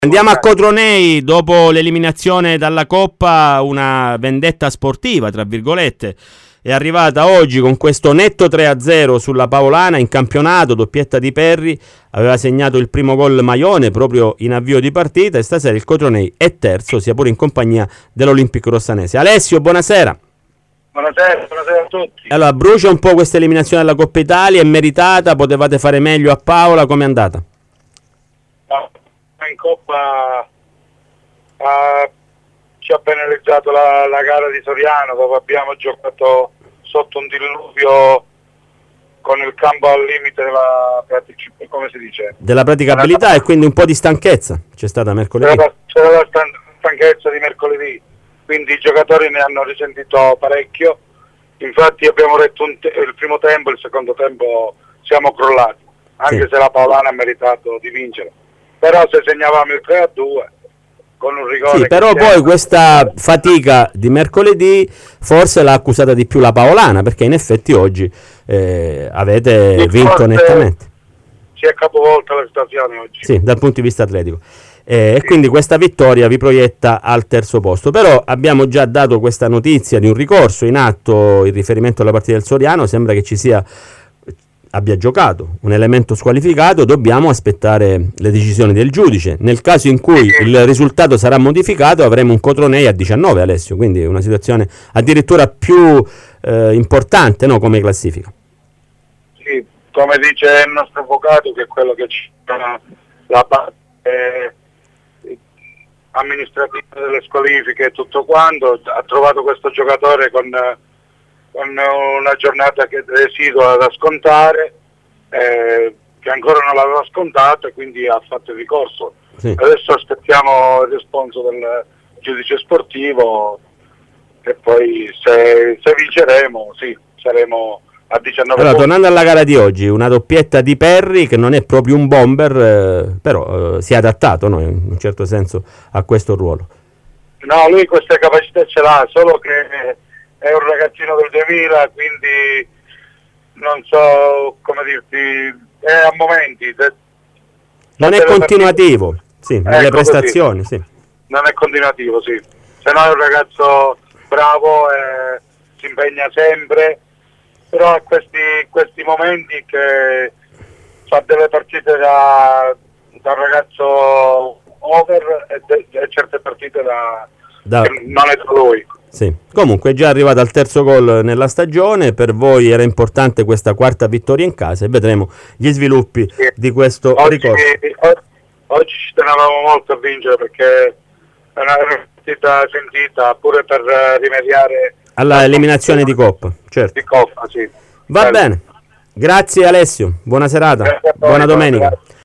Andiamo a Cotronei, dopo l'eliminazione dalla Coppa, una vendetta sportiva, tra virgolette, è arrivata oggi con questo netto 3-0 sulla Paolana in campionato, doppietta di Perri, aveva segnato il primo gol Maione proprio in avvio di partita e stasera il Cotronei è terzo, sia pure in compagnia dell'Olimpico Rossanese. Alessio, buonasera. Buonasera a tutti. Allora, brucia un po' questa eliminazione dalla Coppa Italia, è meritata, potevate fare meglio a Paola, com'è andata? In Coppa ci ha penalizzato la gara di Soriano, dove abbiamo giocato sotto un diluvio con il campo al limite della praticabilità, e quindi un po' di stanchezza c'è stata mercoledì. C'era la stanchezza di mercoledì, quindi i giocatori ne hanno risentito parecchio. Infatti abbiamo retto il primo tempo, il secondo tempo siamo crollati, anche se la Paolana ha meritato di vincere. Però se segnavamo il 3-2 con un rigore... Sì, però poi questa fatica di mercoledì forse l'ha accusata di più la Paolana, perché in effetti oggi avete vinto nettamente. Si è capovolta la situazione oggi. Sì, dal punto di vista atletico. E quindi questa vittoria vi proietta al terzo posto. Però abbiamo già dato questa notizia di un ricorso in atto in riferimento alla partita del Soriano, sembra che abbia giocato un elemento squalificato, dobbiamo aspettare le decisioni del giudice. Nel caso in cui il risultato sarà modificato avremo un Cotronei a 19, Alessio, quindi una situazione addirittura più importante, no, come classifica. Sì, come dice il nostro avvocato, che è quello che ci dà la parte amministrativa delle squalifiche e tutto quanto, ha trovato questo giocatore con una giornata che residua da scontare, che ancora non l'aveva scontata, e quindi ha fatto il ricorso. Sì. Adesso aspettiamo il responso del giudice sportivo e poi se vinceremo, sì, saremo a 19 Allora, punti. tornando alla gara di oggi, una doppietta di Perri, che non è proprio un bomber, però si è adattato, no, in un certo senso a questo ruolo. No, lui queste capacità ce l'ha, solo che è un ragazzino del 2000, quindi non so come dirti, è a momenti. Non è continuativo, sì, nelle prestazioni, sì. Non è continuativo, sì. Se no è un ragazzo bravo, si impegna sempre, però ha questi momenti che fa delle partite da ragazzo over e certe partite che non è da lui. Sì. Comunque è già arrivato al terzo gol nella stagione, per voi era importante questa quarta vittoria in casa e vedremo gli sviluppi di questo ricorso. Oggi ci tenevamo molto a vincere, perché è una partita sentita pure per rimediare alla eliminazione di Coppa, certo. Di Coppa, sì. Va bene, grazie Alessio, buona serata, buona domenica.